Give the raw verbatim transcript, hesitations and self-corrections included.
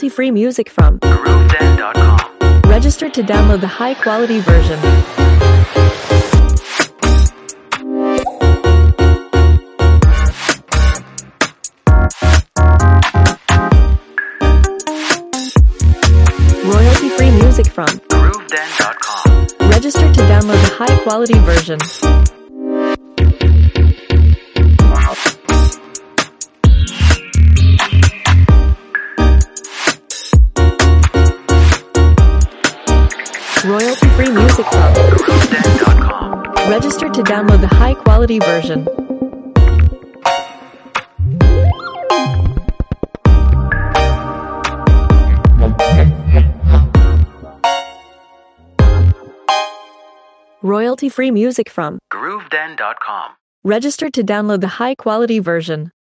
Royalty-free music from Grooveden dot com. Register to download the high-quality version. Royalty-free music from Grooveden dot com. Register to download the high-quality version. Royalty-free music from Grooveden dot com. Register to download the high-quality version. Royalty-free music from Grooveden dot com. Register to download the high-quality version.